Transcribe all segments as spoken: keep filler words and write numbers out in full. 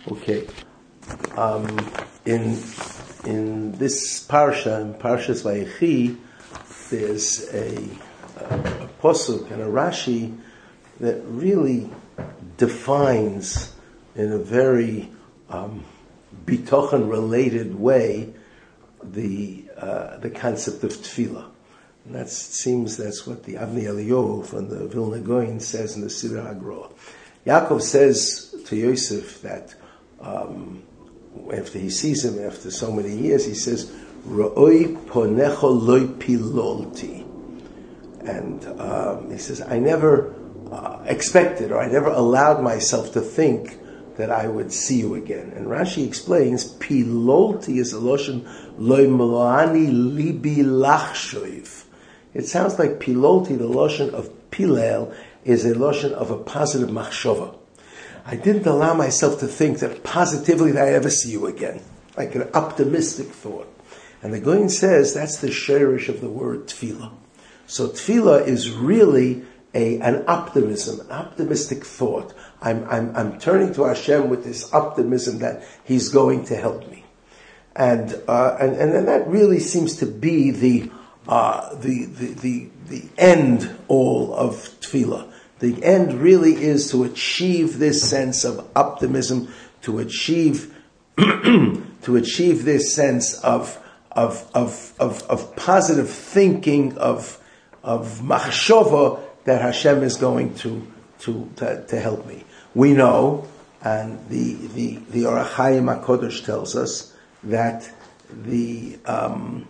Okay. Um, in in this parsha, in Parshas Vayechi, there's a, a, a posuk and a Rashi that really defines in a very um, bitochen-related way the uh, the concept of tefillah. And that seems that's what the Avnei Eliyahu from the Vilna Gaon says in the Siddur HaGroa. Yaakov says to Yosef that um, after he sees him after so many years, he says, "Ra'oi ponecho loy pilolti," and um, he says, "I never uh, expected, or I never allowed myself to think that I would see you again." And Rashi explains, "Pilolti is a loshon loy meloani libi lachshoiv." It sounds like pilolti, the loshon of pilel, is a loshon of a positive machshova. I didn't allow myself to think that positively that I ever see you again, like an optimistic thought. And the Goyen says that's the sherish of the word tefillah. So tefillah is really a an optimism, an optimistic thought. I'm I'm I'm turning to Hashem with this optimism that He's going to help me, and uh, and and then that really seems to be the uh, the, the the the end all of tefillah. The end really is to achieve this sense of optimism, to achieve to achieve this sense of of of of, of positive thinking, of of machshava that Hashem is going to to to, to help me. We know, and the the the Orach Chaim HaKodesh tells us that the um,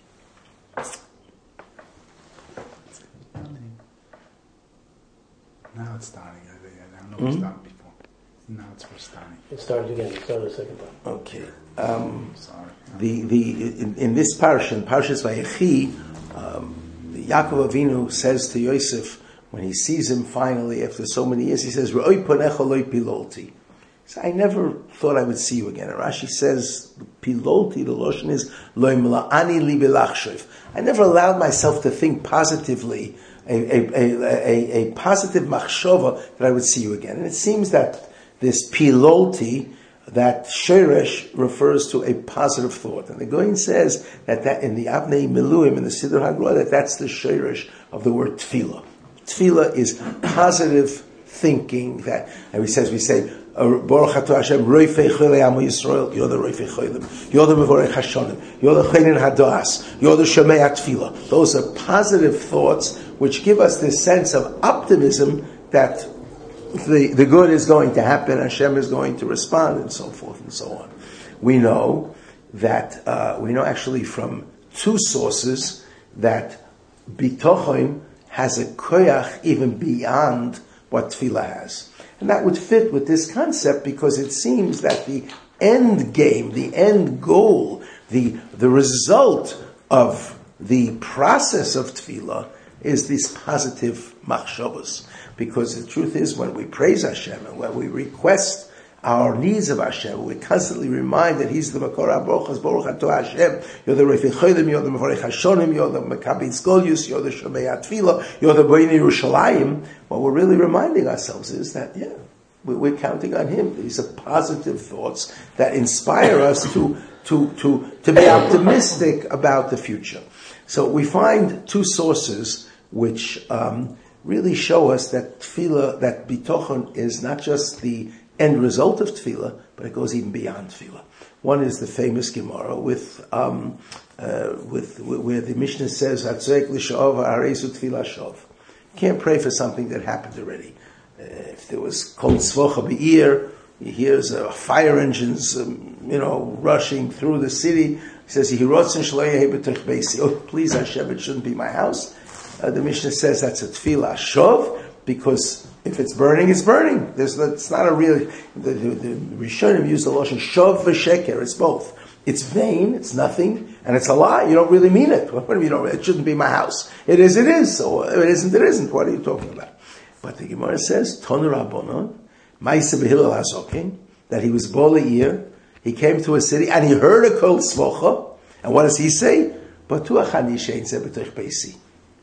now it's starting. I don't know what mm-hmm. started before. Now it's for starting. It started again. It started a second time. Okay. Um, Sorry. The the in, in this parsha, in Parshas Vayechi, um, Yaakov Avinu says to Yosef when he sees him finally after so many years, he says, "Ra'oi ponecha loy pilolti." So I never thought I would see you again. And Rashi says, "Pilolti." The loshon is loy mela'ani li belachshov. I never allowed myself to think positively. A, a, a, a, a positive machshova that I would see you again. And it seems that this pilolti, that sheresh, refers to a positive thought. And the Goyen says that, that in the Avnei Miluim, in the Siddur HaGroa, that that's the sheresh of the word tefillah. Tefillah is positive thinking that, and he says, we say, Baruch Atah Hashem, Roifei Cholei Amo Yisrael, you're the Roifei Cholim, you're the Mevorech Hashonim, you're the Chenin Hadas, you're the Shomei HaTefillah. Those are positive thoughts which give us this sense of optimism that the, the good is going to happen, Hashem is going to respond, and so forth and so on. We know that, uh, we know actually from two sources that Bitochon has a koyach even beyond what Tefillah has. And that would fit with this concept because it seems that the end game, the end goal, the, the result of the process of Tefillah is these positive machshavos. Because the truth is, when we praise Hashem and when we request our needs of Hashem, we constantly remind that He's the Makor HaBrochas, Baruch Atah Hashem, you're the Reifei Cholim, you're the Mevorech Hashonim, you're the Mekabel Tzgolius, you're the Shomei HaTefillah, you're the Boinei Yerushalayim. What we're really reminding ourselves is that, yeah, we're counting on Him. These are positive thoughts that inspire us to, to, to, to be optimistic about the future. So we find two sources which um, really show us that tefillah, that bitochon is not just the end result of tefillah, but it goes even beyond tefillah. One is the famous Gemara with, um, uh, with where the Mishnah says, "Hatzorek l'shov ha'areisu tefillah shov." You can't pray for something that happened already. Uh, if there was kol tzvocha be'ir, he hears uh, fire engines, um, you know, rushing through the city. He says, "Oh, please Hashem, it shouldn't be my house." Uh, the Mishnah says that's a tefillah shov, because if it's burning, it's burning. There's, it's not a real. The, the, the Rishonim use the loshon shov v'sheker. It's both. It's vain. It's nothing, and it's a lie. You don't really mean it. What do you know? It shouldn't be my house. It is. It is. So it isn't. It isn't. What are you talking about? But the Gemara says Tonu Rabbanon Ma'aseh b'Hillel HaZoken, that he was Boleir. He came to a city and he heard a kol tzvocha. And what does he say? Batuach ani she'ein zeh b'toch beisi.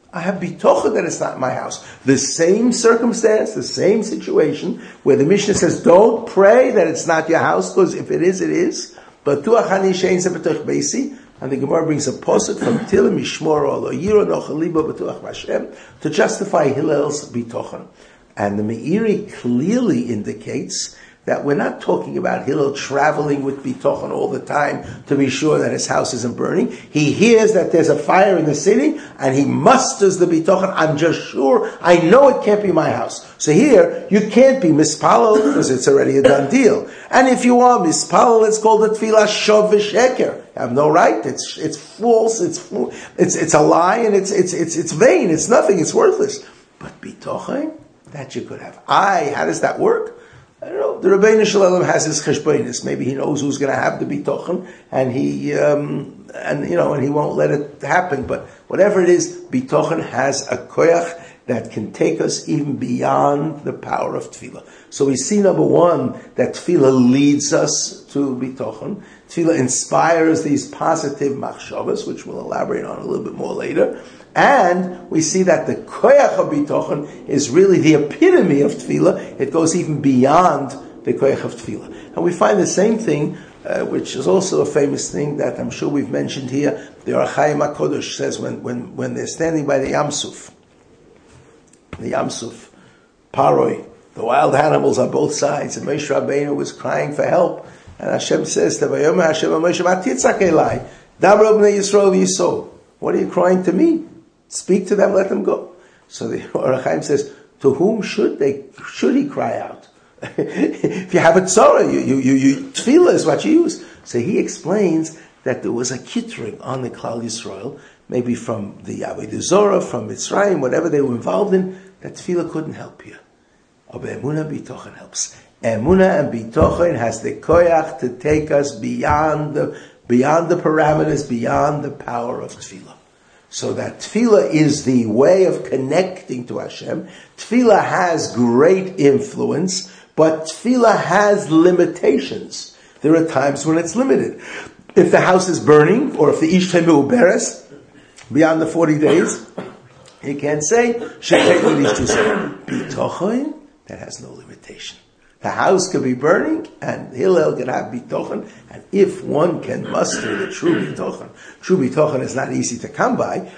I have bitochen that it's not my house. The same circumstance, the same situation, where the Mishnah says, don't pray that it's not your house, because if it is, it is. But tuachani shein zebetoch beisi, and the Gemara brings a posuk from Tilim Mishmor Olo Yiro Nochaliba B'Tuach Hashem to justify Hillel's bitochen. And the Meiri clearly indicates that we're not talking about Hillel traveling with bitochen all the time to be sure that his house isn't burning. He hears that there's a fire in the city, and he musters the bitochen. I'm just sure, I know it can't be my house. So here, you can't be mispalel, because it's already a done deal. And if you are mispalel, it's called the tefillah shov v'sheker. You have no right. It's it's false. It's it's it's a lie, and it's it's it's it's vain. It's nothing. It's worthless. But bitochen, that you could have. I, how does that work? I don't know. The Rebbeinu Shalom has his cheshbonis. Maybe he knows who's going to have the bitochen, and he, um, and you know, and he won't let it happen. But whatever it is, bitochen has a koyach that can take us even beyond the power of tefillah. So we see, number one, that tefillah leads us to bitochen. Tefillah inspires these positive machshavas, which we'll elaborate on a little bit more later. And we see that the koyach of bitochen is really the epitome of tefillah. It goes even beyond the koyach of tefillah. And we find the same thing, uh, which is also a famous thing that I'm sure we've mentioned here. The Ohr HaChaim HaKodesh says when, when, when they're standing by the Yam Suf, the Yam Suf, Paroi, the wild animals on both sides, and Moshe Rabbeinu was crying for help. And Hashem says to Vayomer Hashem Moshe, Ma titzak elai, Dabra b'nei Yisrael v'yisol. What are you crying to me? Speak to them, let them go. So the Ohr HaChaim says, to whom should they, should he cry out? If you have a tzorah, you, you, you, you, tefillah is what you use. So he explains that there was a kittering on the Klal Yisrael, maybe from the Avodah Zorah, from Mitzrayim, whatever they were involved in, that tefillah couldn't help you. But emunah bitochen helps. Emunah and bitochen has the koyach to take us beyond the, beyond the parameters, beyond the power of tefillah. So that tefillah is the way of connecting to Hashem. Tefillah has great influence, but tefillah has limitations. There are times when it's limited. If the house is burning, or if the ish temu beres, beyond the forty days, you can't say, bitochen, that has no limitation. The house could be burning, and Hillel can have bitochen, and if one can muster the true bitochen, true bitochen is not easy to come by,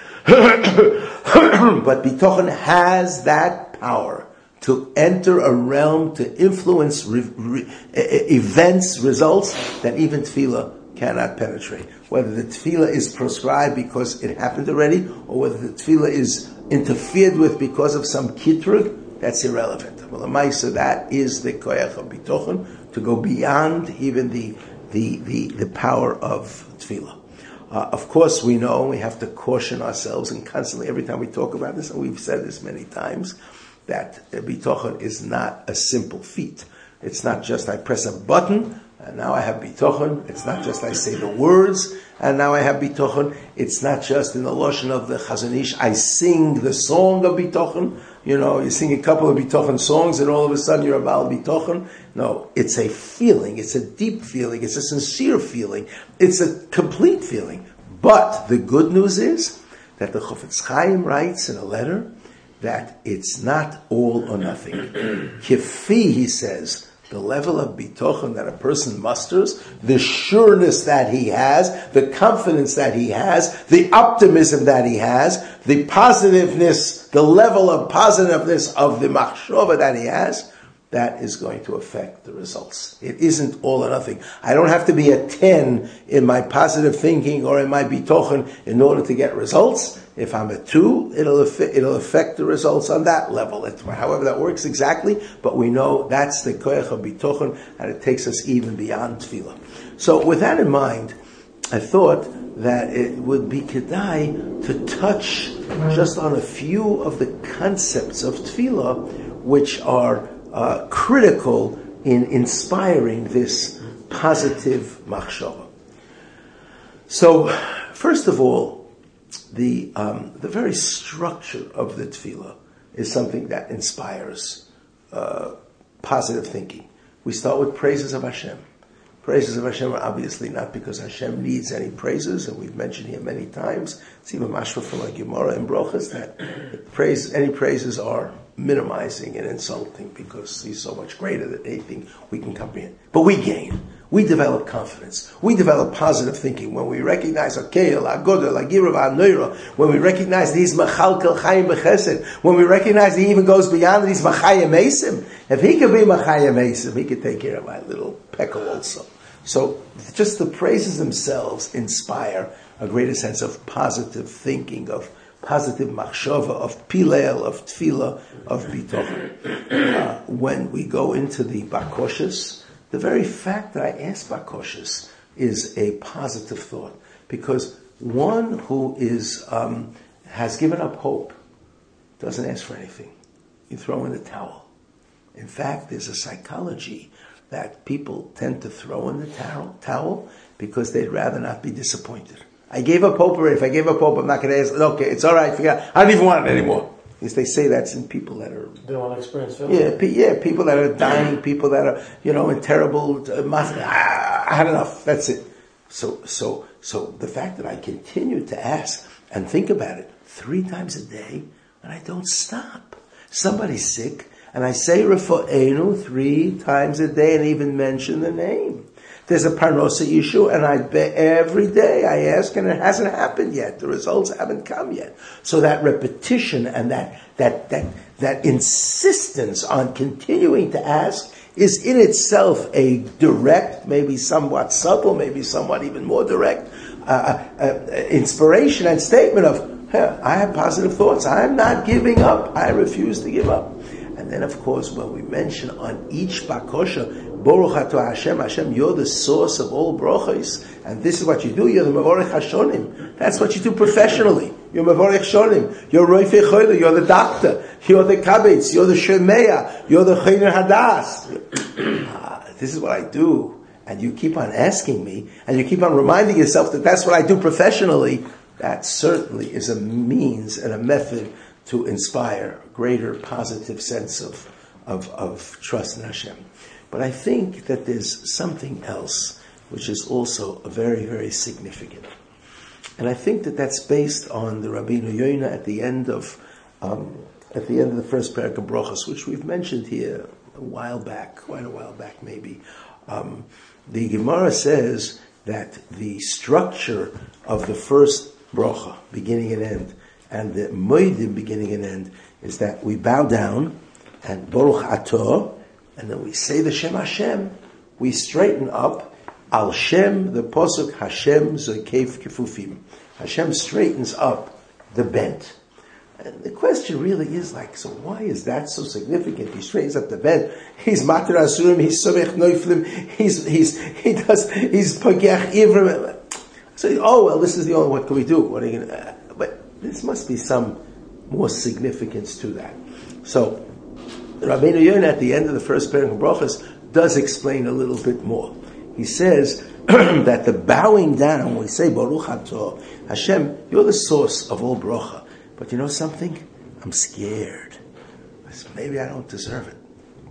but bitochen has that power to enter a realm, to influence re, re, events, results, that even tefillah cannot penetrate. Whether the tefillah is proscribed because it happened already, or whether the tefillah is interfered with because of some kitrug, that's irrelevant. Well, the Maisa, that is the koyach of bitochen, to go beyond even the the the, the power of tefillah. Uh, of course, we know we have to caution ourselves, and constantly, every time we talk about this, and we've said this many times, that bitochen is not a simple feat. It's not just I press a button, and now I have bitochen. It's not just I say the words, and now I have bitochen. It's not just in the lashon of the Chazon Ish, I sing the song of bitochen. You know, you sing a couple of bitochen songs, and all of a sudden you're a Baal bitochen. No, it's a feeling. It's a deep feeling. It's a sincere feeling. It's a complete feeling. But the good news is that the Chofetz Chaim writes in a letter that it's not all or nothing. Kifi, he says, the level of bitochen that a person musters, the sureness that he has, the confidence that he has, the optimism that he has, the positiveness, the level of positiveness of the machshava that he has, that is going to affect the results. It isn't all or nothing. I don't have to be a ten in my positive thinking or in my bitochen in order to get results. If I'm a two, it'll affect, it'll affect the results on that level. It's, however that works exactly, but we know that's the koyach of bitochen, and it takes us even beyond tefillah. So with that in mind, I thought that it would be kedai to touch just on a few of the concepts of tefillah, which are uh, critical in inspiring this positive machshava. So, first of all, the um, the very structure of the tefillah is something that inspires uh, positive thinking. We start with praises of Hashem. Praises of Hashem are obviously not because Hashem needs any praises, and we've mentioned here many times. It's even mashma from a Gemara in Brochas that praise, any praises are minimizing and insulting because He's so much greater than anything we can comprehend. But we gain. We develop confidence. We develop positive thinking when we recognize Akeil, Agodel, Agirav, Anoira, when we recognize that He's Machalkel Chayim B'Chesed, when we recognize that He even goes beyond that He's Machayim Esim. If He could be Machayim Esim, He could take care of my little peckle also. So just the praises themselves inspire a greater sense of positive thinking, of positive machshava, of pilel, of tefillah, of bitochen. Uh, when we go into the bakoshes, the very fact that I ask bakoshes is a positive thought, because one who is um, has given up hope doesn't ask for anything. You throw in the towel. In fact, there's a psychology that people tend to throw in the towel, towel because they'd rather not be disappointed. I gave up hope already. If I gave up hope, I'm not going to ask. Okay, it's all right. Forget. I don't even want it anymore. Because they say that's in people that are... They don't want to experience failure. Yeah, pe- yeah, people that are dying, people that are, you know, in terrible... Uh, ah, I had enough. That's it. So, so, so the fact that I continue to ask and think about it three times a day, and I don't stop. Somebody's sick, and I say Refo'enu three times a day and even mention the name. There's a parnosa issue, and I bet every day I ask, and it hasn't happened yet. The results haven't come yet. So that repetition and that that that that insistence on continuing to ask is in itself a direct, maybe somewhat subtle, maybe somewhat even more direct uh, uh, inspiration and statement of, hey, I have positive thoughts. I'm not giving up. I refuse to give up. And then, of course, when we mention on each bakosha, Baruch Atah Hashem, Hashem, you're the source of all brachos, and this is what you do. You're the Mevorech Hashonim. That's what you do professionally. You're Mevorech Hashonim. You're Roifei Choyle. You're the doctor. You're the kabetz. You're the shemeya. You're the Choiner Hadas. ah, this is what I do, and you keep on asking me, and you keep on reminding yourself that that's what I do professionally. That certainly is a means and a method to inspire a greater positive sense of, of, of trust in Hashem. But I think that there's something else which is also very, very significant. And I think that that's based on the Rabbeinu Yonah at the end of um, at the end of the first parak of Brochos, which we've mentioned here a while back, quite a while back maybe. Um, the Gemara says that the structure of the first brocha, beginning and end, and the moedim, beginning and end, is that we bow down and Baruch Atah, and then we say the Shem Hashem, we straighten up, Al Shem, the Posuk, Hashem Zokeif Kifufim. Hashem straightens up the bent. And the question really is like, so why is that so significant? He straightens up the bent. He's Matir Asurim, he's Somech Neuflim, he's, he's, he does, he's Pagech Ivrim. So, oh well, this is the only, what can we do? What are you gonna, uh, but this must be some more significance to that. So, Rabbeinu Yonah at the end of the first parak of Brochos does explain a little bit more. He says that the bowing down, we say Baruch Atah, Hashem, you're the source of all bracha. But you know something? I'm scared. Maybe I don't deserve it.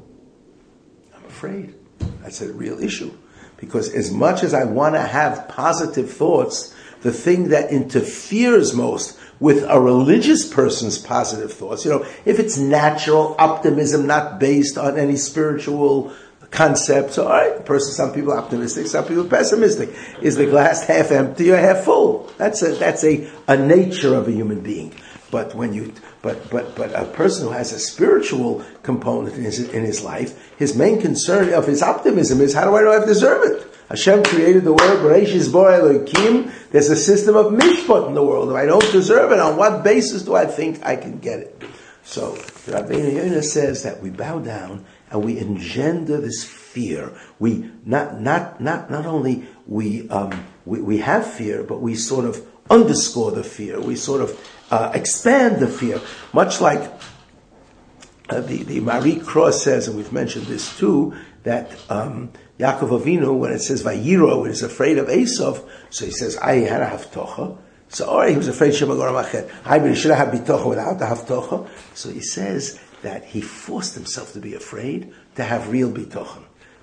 I'm afraid. That's a real issue. Because as much as I want to have positive thoughts, the thing that interferes most with a religious person's positive thoughts, you know, if it's natural optimism, not based on any spiritual concepts, all right, the person, some people are optimistic, some people are pessimistic. Is the glass half empty or half full? That's a, that's a, a nature of a human being. But when you, but, but, but a person who has a spiritual component in his, in his life, his main concern of his optimism is, how do I know I deserve it? Hashem created the world, Bereshis Bara Elokim. There's a system of mishpat in the world. If I don't deserve it, on what basis do I think I can get it? So, Rabbeinu Yonah says that we bow down and we engender this fear. We, not, not, not, not only we, um, we, we have fear, but we sort of underscore the fear. We sort of, uh, expand the fear. Much like, uh, the, the Marie Cross says, and we've mentioned this too, that, um, Yaakov Avinu, when it says Vayiro, is afraid of Esav, so he says, I had a haftocha. So, all right, he was afraid Shemagor Machet. I really should have bitocha without the haftocha. So he says that he forced himself to be afraid to have real bitochen.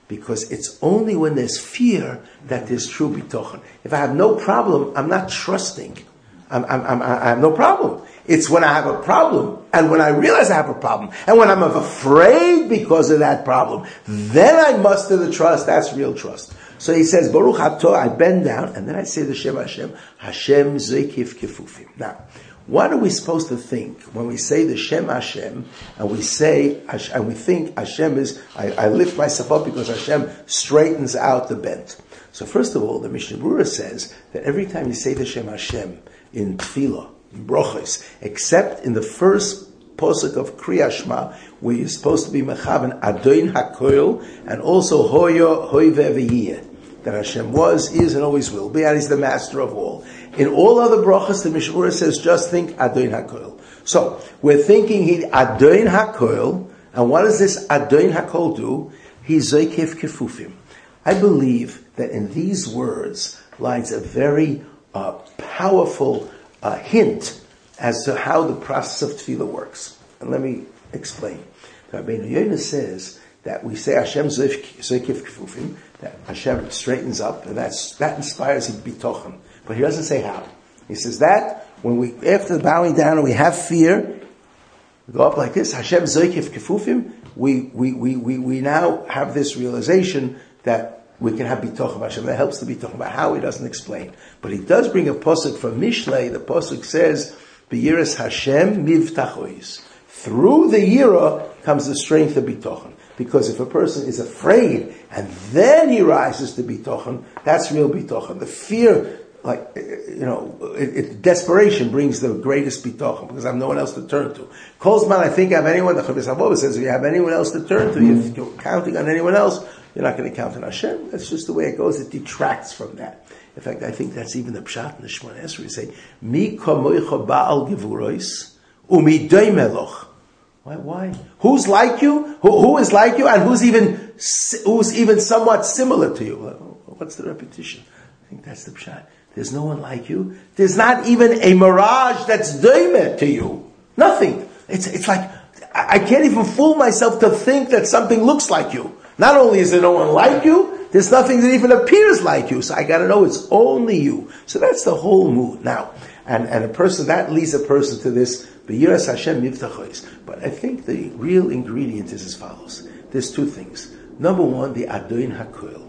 Because it's only when there's fear that there's true bitochen. If I have no problem, I'm not trusting. I'm, I'm, I'm, I have no problem. It's when I have a problem, and when I realize I have a problem, and when I'm afraid because of that problem, then I muster the trust. That's real trust. So he says, Baruch Ato, I bend down, and then I say the Shem Hashem, Hashem Zekif Kefufim. Now, what are we supposed to think when we say the Shem Hashem, and we say, and we think Hashem is, I, I lift myself up because Hashem straightens out the bent. So first of all, the Mishnah Berurah says that every time you say the Shem Hashem in Tefillah, in Brochos, except in the first posuk of Kriya Shema, where you're supposed to be mechaven Adon HaKoil, and also Hoyo Hoy Ve'Viyeh, that Hashem was, is, and always will be, and He's the master of all. In all other brachas, the Mishnah Berurah says, just think Adon HaKoil. So, we're thinking he Adon HaKoil, and what does this Adon HaKoil do? He's Zoykef Kefufim. I believe that in these words lies a very uh, powerful uh, hint as to how the process of tefillah works. And let me explain. Rabbeinu Yonah says that we say Hashem Zoykef Kefufim, that Hashem straightens up, and that's, that inspires him bitochen. But he doesn't say how. He says that when we, after bowing down and we have fear, we go up like this, Hashem Zoykef Kefufim, we, we, we, we, we now have this realization that we can have bitochen Hashem. That helps the bitochen. But how, he doesn't explain. But he does bring a posuk from Mishlei. The posuk says, B'yiras Hashem mivtachois. Through the yira comes the strength of bitochen. Because if a person is afraid and then he rises to bitochen, that's real bitochen. The fear, like, you know, it, it, desperation brings the greatest bitochen because I have no one else to turn to. Kolzman, I think I have anyone, the Chavez Havova says, if you have anyone else to turn to, if you're counting on anyone else, you're not going to count on Hashem. That's just the way it goes. It detracts from that. In fact, I think that's even the pshat in the Shemona Esrei. You say, Mi kamoicha ba'al gevurois, umi doy meloch. Why? Why? Who's like you? Who, who is like you, and who's even who's even somewhat similar to you? What's the repetition? I think that's the pshat. There's no one like you. There's not even a mirage that's doimed to you. Nothing. It's it's like I can't even fool myself to think that something looks like you. Not only is there no one like you, there's nothing that even appears like you. So I got to know it's only you. So that's the whole mood now. And and a person that leads a person to this. B'yiras Hashem mivtachois. But I think the real ingredient is as follows. There's two things. Number one, the Adon HaKoil.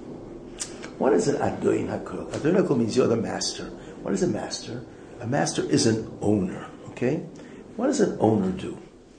What is an Adon HaKoil? Adon HaKoil means you're the master. What is a master? A master is an owner. Okay? What does an owner do?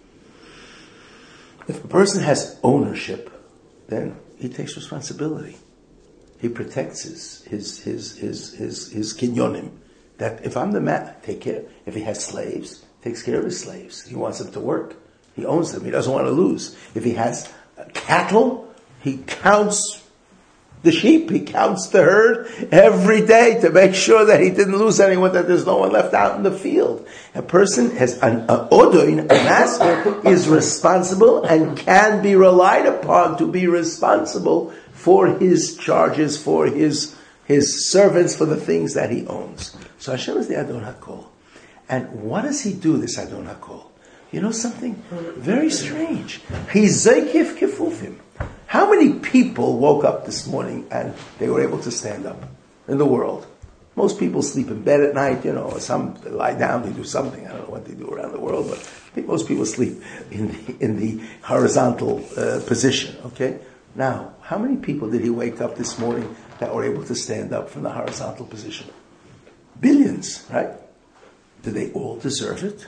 If a person has ownership, then he takes responsibility. He protects his his his his his, his kinyonim. That if I'm the man, take care. If he has slaves, takes care of his slaves. He wants them to work. He owns them. He doesn't want to lose. If he has cattle, he counts the sheep. He counts the herd every day to make sure that he didn't lose anyone, that there's no one left out in the field. A person has an odoin, a master, is responsible and can be relied upon to be responsible for his charges, for his his servants, for the things that he owns. So Hashem is the Adon HaKol. And what does he do, this Adon HaKol? You know something? Very strange. He's Zoykef Kefufim. How many people woke up this morning and they were able to stand up in the world? Most people sleep in bed at night, you know, some they lie down, they do something. I don't know what they do around the world, but I think most people sleep in the, in the horizontal uh, position, okay? Now, how many people did he wake up this morning that were able to stand up from the horizontal position? Billions, right? Do they all deserve it?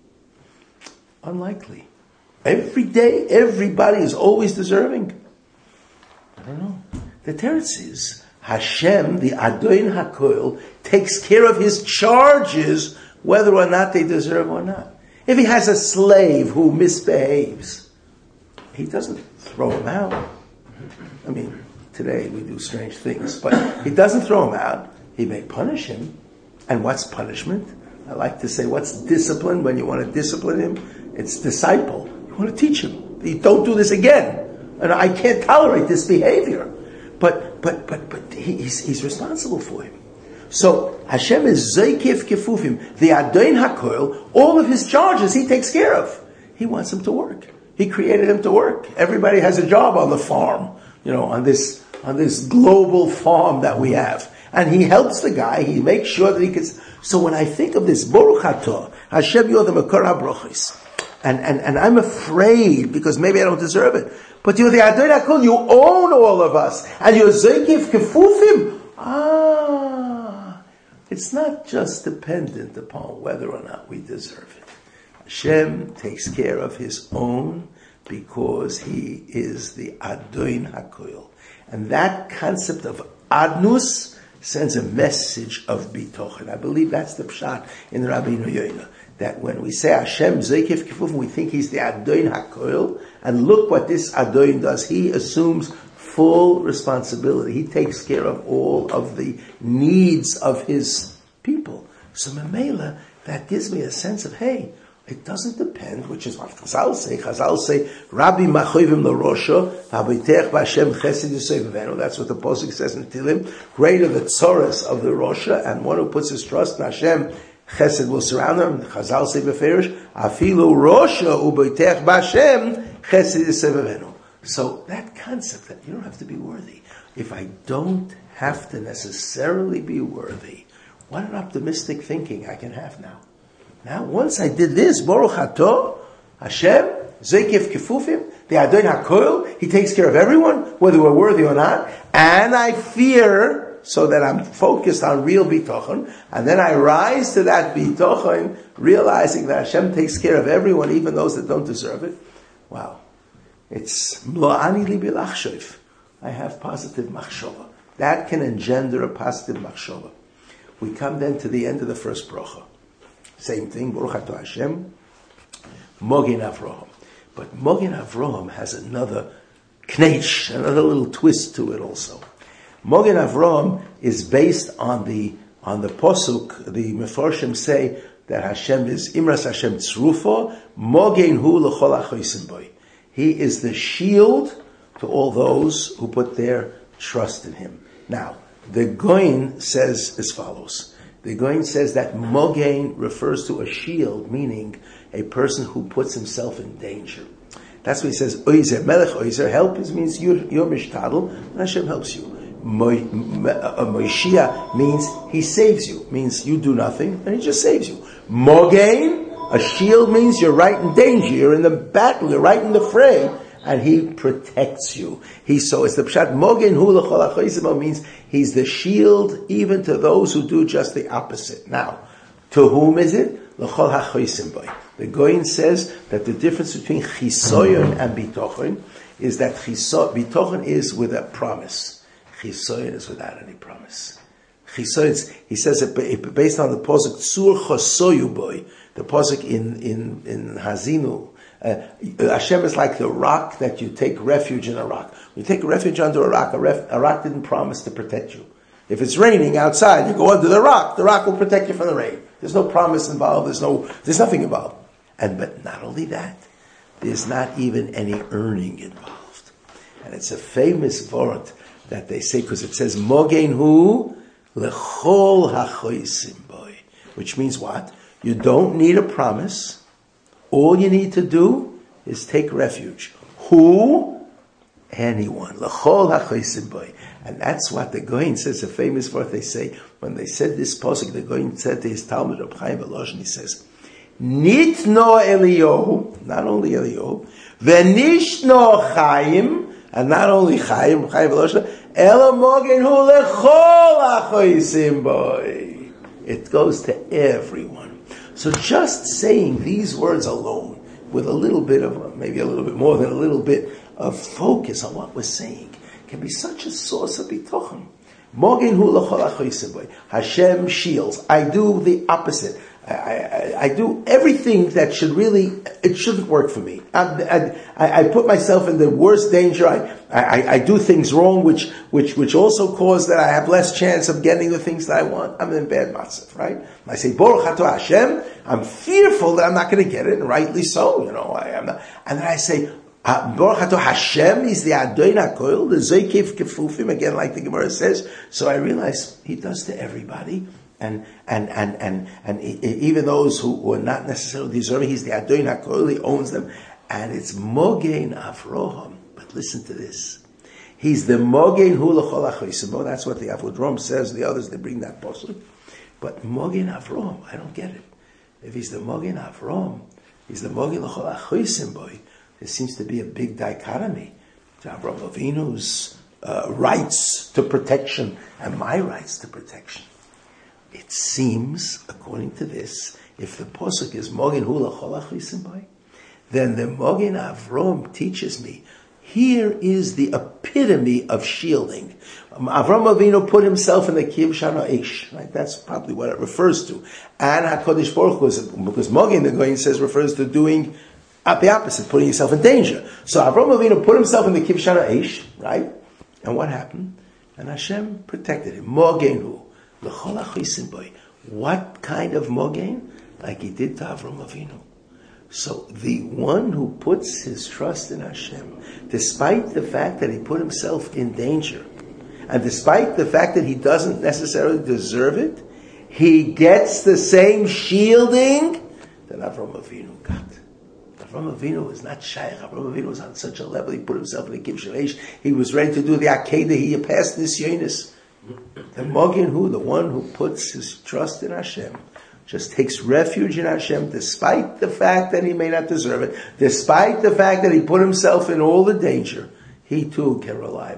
Unlikely. Every day, everybody is always deserving. I don't know. The teretz is Hashem, the Adon HaKoil, takes care of his charges whether or not they deserve or not. If he has a slave who misbehaves, he doesn't throw him out. I mean, today we do strange things, but he doesn't throw him out. He may punish him. And what's punishment? I like to say, what's discipline? When you want to discipline him, it's disciple. You want to teach him. You don't do this again. And I can't tolerate this behavior. But but but but he, he's, he's responsible for him. So Hashem is Zoykef Kefufim, the Adon HaKoil. All of his charges he takes care of. He wants him to work. He created him to work. Everybody has a job on the farm. you know, on this on this global farm that we have. And he helps the guy, he makes sure that he gets... So when I think of this, Baruch Atah, Hashem Yodem Makor HaBrochos, and, and, and I'm afraid, because maybe I don't deserve it, but you're the Adon HaKol, you own all of us, and you're Zekiv Kefufim. Ah, it's not just dependent upon whether or not we deserve it. Hashem takes care of his own because he is the Adon HaKol. And that concept of Adnus sends a message of bitochen. I believe that's the pshat in Rabbeinu Yoina, that when we say Hashem Zekiv Kefufim, we think he's the Adon HaKol, and look what this Adon does. He assumes full responsibility. He takes care of all of the needs of his people. So Mamela, that gives me a sense of, hey, it doesn't depend, which is what Chazal say. Chazal say, Rabbi Machayvim LaRosha, Habitech B'Hashem Chesed Yosef Avenu. That's what the Pasuk says in Tehillim. Greater the tzoros of the Rosha, and one who puts his trust in Hashem, Chesed will surround him. Chazal say Beferish, Afilu Rosha Ubitech B'Hashem Chesed Yosef Avenu. So that concept that you don't have to be worthy. If I don't have to necessarily be worthy, what an optimistic thinking I can have now. Now, once I did this, Baruch Atah, Hashem, Zekiv Kefufim, the Adon HaKol, he takes care of everyone, whether we're worthy or not, and I fear, so that I'm focused on real bitochen, and then I rise to that bitochen, realizing that Hashem takes care of everyone, even those that don't deserve it. Wow. It's Mlo'ani li bilachshof. I have positive machshova. That can engender a positive machshova. We come then to the end of the first bracha. Same thing, Baruch Atah Hashem, Mogen Avraham. But Mogen Avraham has another kneish, another little twist to it also. Mogen Avraham is based on the on the posuk. The Mefarshim say that Hashem is Imras Hashem Tzrufa, Mogen Hu L'chol Achosim Boi. He is the shield to all those who put their trust in him. Now, the Goin says as follows. The Goin says that Mogen refers to a shield, meaning a person who puts himself in danger. That's what he says, Oizer, Melech Oizer, help is means you're, you're mishtadel, and Hashem helps you. Moishia means he saves you, means you do nothing, and he just saves you. Mogen, a shield, means you're right in danger, you're in the battle, you're right in the fray, and he protects you. He so it's the pshat Mogen Hu L'chol Achosim means he's the shield even to those who do just the opposite. Now, to whom is it? L'chol Achosim Boi. The Goin says that the difference between chisoyon and bitochen is that chiso, bitochen is with a promise. Chisoyon is without any promise. Chisoyon, he says it based on the posuk Tzur Chosoyu Boi, the posuk in in in Hazinu. Uh, Hashem is like the rock that you take refuge in a rock. When you take refuge under a rock, a, ref, a rock didn't promise to protect you. If it's raining outside, you go under the rock, the rock will protect you from the rain. There's no promise involved, there's no, there's nothing involved. And but not only that, there's not even any earning involved. And it's a famous vort that they say, because it says, Mogen Hu L'chol Hachosim Boi, which means what? You don't need a promise. All you need to do is take refuge. Who? Anyone. L'chol hachosim boi. And that's what the Goin says, a famous word they say, when they said this posuk, the Goin said to his Talmud, Reb Chaim Volozhin, he says, Nitno Eliyahu, not only Eliyahu, Venishno Chaim, and not only Chaim, Chaim Volozhin, Ela Mogen Hu L'chol hachosim boi. It goes to everyone. So just saying these words alone, with a little bit of, maybe a little bit more than a little bit of focus on what we're saying, can be such a source of bitochen. Mogen Hu L'chol Achosim Boi. Hashem shields. I do the opposite. I, I, I do everything that should really, it shouldn't work for me. I, I, I put myself in the worst danger. I, I, I do things wrong, which, which, which also cause that I have less chance of getting the things that I want. I'm in bad matzav, right? I say, Baruch Atah Hashem, I'm fearful that I'm not going to get it, and rightly so, you know, I am not. And then I say, Baruch Atah Hashem is the Adon HaKol, the Zekiv Kefufim, again, like the Gemara says. So I realize he does to everybody. And, and, and, and, and even those who are not necessarily deserving, he's the Adon HaKol, he owns them. And it's Mogen Avraham. But listen to this. He's the Mogen Hu L'chol HaChosim. That's what the Avodrom says. The others, they bring that posuk. But Mogen Avrom, I don't get it. If he's the Mogen Avrom, he's the Mogen L'chol HaChosim boy. There seems to be a big dichotomy to Avram Avinu's uh, rights to protection and my rights to protection. It seems, according to this, if the posuk is Mogen Hu L'chol HaChosim boy, then the Mogen Avrom teaches me here is the epitome of shielding. Avram Avinu put himself in the Kivshan Ha'esh, right? That's probably what it refers to. And HaKadosh Baruch Hu, because Mogen, the Goyin says, refers to doing the opposite, putting yourself in danger. So Avram Avinu put himself in the Kivshan Ha'esh, right? And what happened? And Hashem protected him. Mogen Hu, L'chol HaChosim boy. What kind of Mogen? Like he did to Avram Avinu. So the one who puts his trust in Hashem, despite the fact that he put himself in danger, and despite the fact that he doesn't necessarily deserve it, he gets the same shielding that Avram Avinu got. Avram Avinu is not shy. Avram Avinu was on such a level, he put himself in a Kivshan Ha'esh. He was ready to do the Akedah, he passed this Yonis. The Mogen Hu, the one who puts his trust in Hashem, just takes refuge in Hashem despite the fact that he may not deserve it, despite the fact that he put himself in all the danger, he too can rely.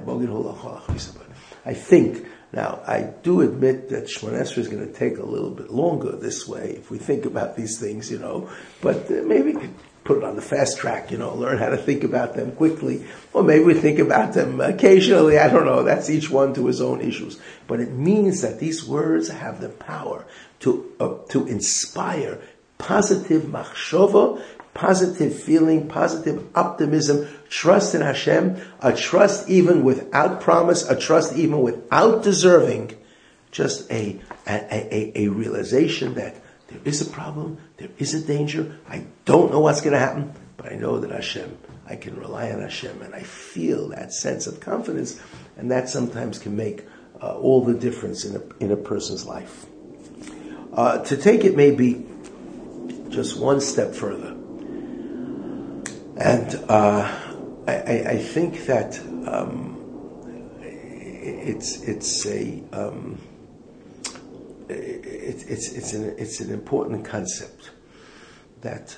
I think, now, I do admit that Shemona Esrei is going to take a little bit longer this way if we think about these things, you know, but uh, maybe put it on the fast track, you know, learn how to think about them quickly, or maybe we think about them occasionally, I don't know, that's each one to his own issues. But it means that these words have the power to uh, to inspire positive machshava, positive feeling, positive optimism, trust in Hashem, a trust even without promise, a trust even without deserving, just a a, a, a realization that there is a problem, there is a danger, I don't know what's going to happen, but I know that Hashem, I can rely on Hashem, and I feel that sense of confidence, and that sometimes can make uh, all the difference in a, in a person's life. Uh, to take it maybe just one step further, and uh, I, I think that um, it's it's a um, it, it's it's an it's an important concept that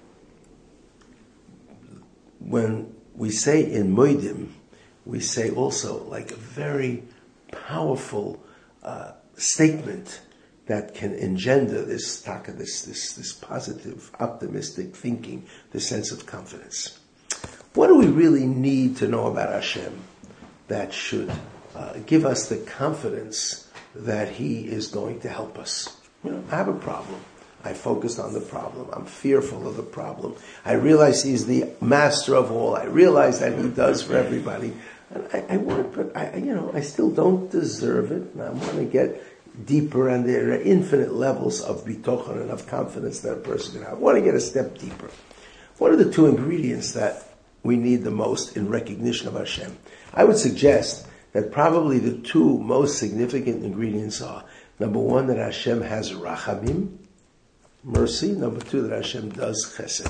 when we say in Moedim, we say also like a very powerful uh, statement that can engender this taka, this this this positive, optimistic thinking, this sense of confidence. What do we really need to know about Hashem that should uh, give us the confidence that He is going to help us? You know, I have a problem. I focused on the problem. I'm fearful of the problem. I realize He's the master of all. I realize that He does for everybody. And I, I want, but I, you know, I still don't deserve it. And I want to get deeper, and there are infinite levels of bitochen and of confidence that a person can have. I want to get a step deeper. What are the two ingredients that we need the most in recognition of Hashem? I would suggest that probably the two most significant ingredients are, number one, that Hashem has rachamim, mercy. Number two, that Hashem does chesed.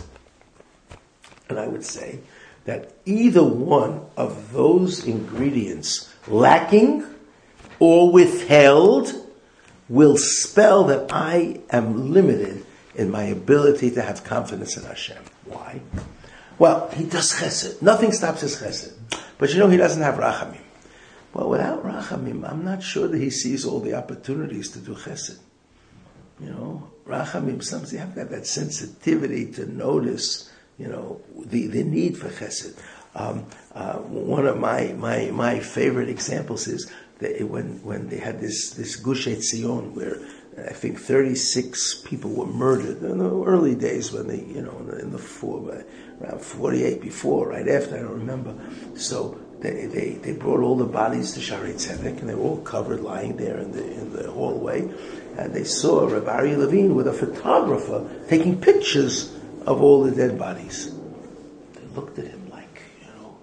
And I would say that either one of those ingredients lacking or withheld will spell that I am limited in my ability to have confidence in Hashem. Why? Well, He does chesed. Nothing stops His chesed. But you know, He doesn't have rachamim. Well, without rachamim, I'm not sure that He sees all the opportunities to do chesed. You know, rachamim, sometimes you have to have that sensitivity to notice, you know, the, the need for chesed. Um, uh, one of my, my, my favorite examples is that when, when they had this, this Gush Etzion, where I think thirty-six people were murdered in the early days when they, you know, in the, in the four, around forty-eight before, right after, I don't remember. So they, they, they brought all the bodies to Shaarei Tzedek, and they were all covered, lying there in the, in the hallway. And they saw Rabbi Ari Levine with a photographer taking pictures of all the dead bodies. They looked at him like, you know,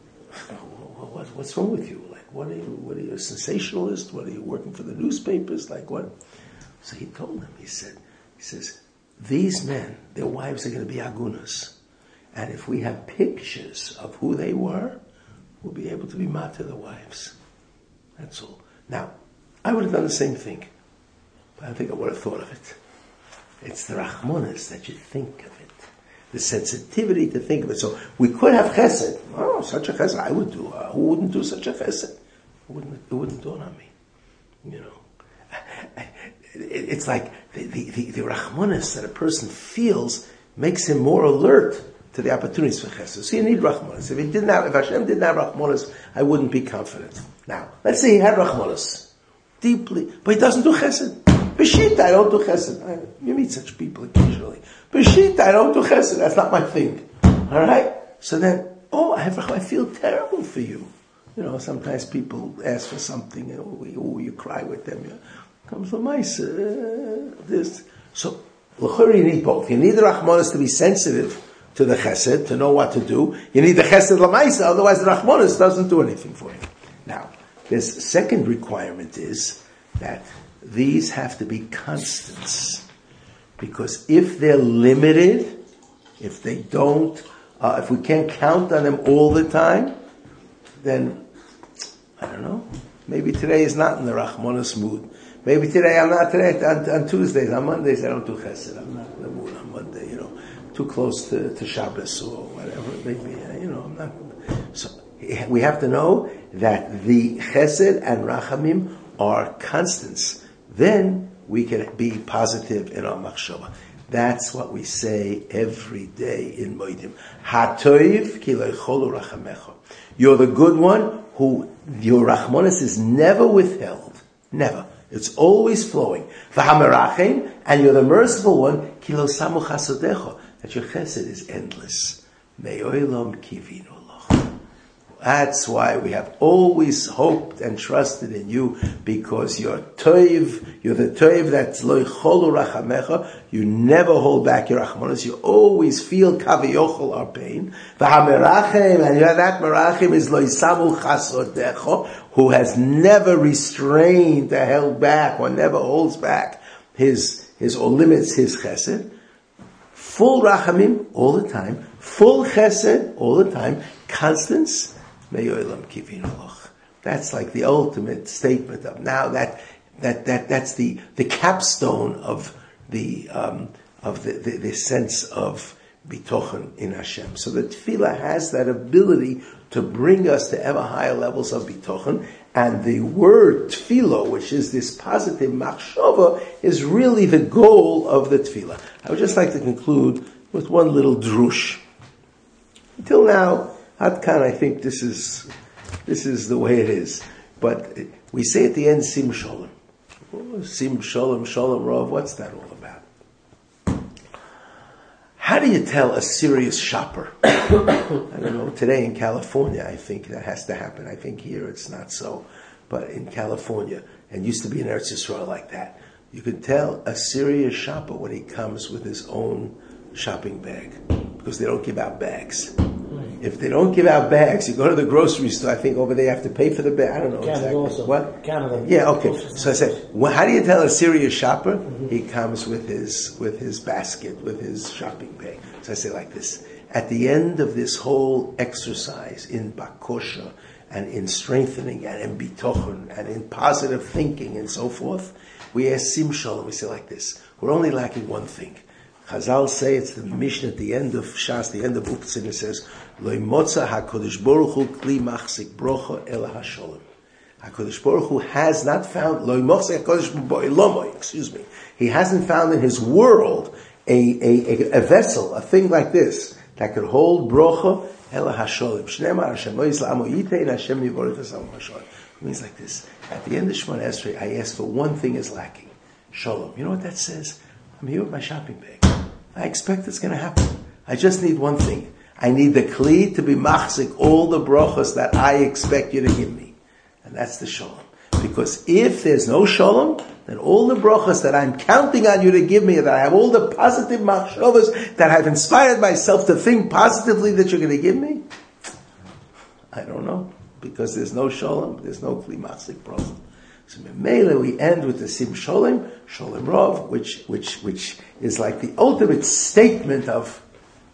what, what's wrong with you? Like, what are you, what are you, a sensationalist? What are you, working for the newspapers? Like, what? So he told them, he said, he says, these men, their wives are going to be agunas. And if we have pictures of who they were, will be able to be mat to the wives. That's all. Now, I would have done the same thing, but I don't think I would have thought of it. It's the rachmanas that you think of it, the sensitivity to think of it. So we could have chesed. Oh, such a chesed I would do. Uh, who wouldn't do such a chesed? It wouldn't, it wouldn't dawn on me. You know, it's like the, the, the, the rachmanas that a person feels makes him more alert to the opportunities for chesed. So you need rachmanas. If he didn't have, if Hashem didn't have rachmanas, I wouldn't be confident. Now, let's say he had rachmanas deeply, but he doesn't do chesed. B'shita, I don't do chesed. I, you meet such people occasionally. B'shita, I don't do chesed. That's not my thing. All right. So then, oh, I have, I feel terrible for you. You know, sometimes people ask for something, and oh, you, oh, you cry with them. You know, comes the mice, uh, this. So, l'chor, you need both. You need the rachmanas to be sensitive to the chesed, to know what to do. You need the chesed l'maisa, otherwise the rachmanas doesn't do anything for you. Now, this second requirement is that these have to be constants. Because if they're limited, if they don't, uh, if we can't count on them all the time, then, I don't know, maybe today is not in the rachmanas mood. Maybe today I'm not today, on, on Tuesdays, on Mondays I don't do chesed. I'm not in the mood on Monday, you know, too close to, to Shabbos or whatever it may be, you know, I'm not. So, we have to know that the chesed and rachamim are constants. Then we can be positive in our machshava. That's what we say every day in Moedim. Hatoiv ki lo ycholu rachamecha. You're the good one who your rachmanis is never withheld. Never. It's always flowing. V'hamerachem, and you're the merciful one, ki lo samu chasodecha. That your chesed is endless. Me'olam kivinu. That's why we have always hoped and trusted in you, because you're toiv, you're the toiv that's lo ycholu rachamecha. You never hold back your rachmanos. You always feel kaviyochol our pain. V'hamerachem, and that merachem is lo yisamu chasodecha, who has never restrained or held back or never holds back his his or limits his chesed. Full rachamim all the time, full chesed all the time, constance. That's like the ultimate statement of now that that that that's the the capstone of the um, of the, the the sense of bitochen in Hashem. So the tefillah has that ability to bring us to ever higher levels of bitochen, and the word tefillah, which is this positive machshava, is really the goal of the tefillah. I would just like to conclude with one little drush. Until now, Ad Kan, I think this is this is the way it is. But we say at the end, Sim Sholem. Oh, Sim Sholem, Sholem Rav, what's that all about? How do you tell a serious shopper? I don't know, today in California, I think that has to happen. I think here it's not so. But in California, and used to be in Eretz Yisrael like that, you can tell a serious shopper when he comes with his own shopping bag. Because they don't give out bags. If they don't give out bags, you go to the grocery store, I think over there you have to pay for the bag. I don't know Canada exactly. Also. What? Canada. Yeah, okay. So I said, well, how do you tell a serious shopper? Mm-hmm. He comes with his with his basket, with his shopping bag. So I say like this. At the end of this whole exercise in bakosha and in strengthening and in bitochen and in positive thinking and so forth, we ask Sim Sholem, we say like this. We're only lacking one thing. Chazal say, it's the mission at the end of Shas, the end of Uktzin, it says, Lo imotza HaKadosh Baruch Hu kli machzik brocha ela hasholem. HaKadosh Baruch Hu has not found, Lo imotza HaKadosh Baruch excuse me, he hasn't found in his world a, a, a, a vessel, a thing like this, that could hold brocha ela hasholem. Shneimar Hashem lo yisla amo yitein Hashem yivorech esam hasholem. It means like this. At the end of Shemona Esrei, I ask for one thing is lacking. Shalom. You know what that says? I'm here with my shopping bag. I expect it's going to happen. I just need one thing. I need the kli to be machzik all the brachos that I expect you to give me. And that's the shalom. Because if there's no shalom, then all the brachos that I'm counting on you to give me, that I have all the positive machshavas that I've inspired myself to think positively that you're going to give me, I don't know. Because there's no shalom, there's no kli machzik bracha. So Mele, we end with the Sim Sholem, Sholem Rav, which which which is like the ultimate statement of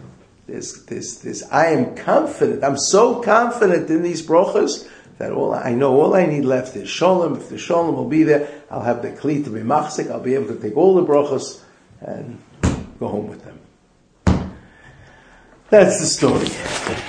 There's, there's, there's, I am confident, I'm so confident in these brachas that all I know, all I need left is shalom. If the shalom will be there, I'll have the kli to be machzik, I'll be able to take all the brachas and go home with them. That's the story.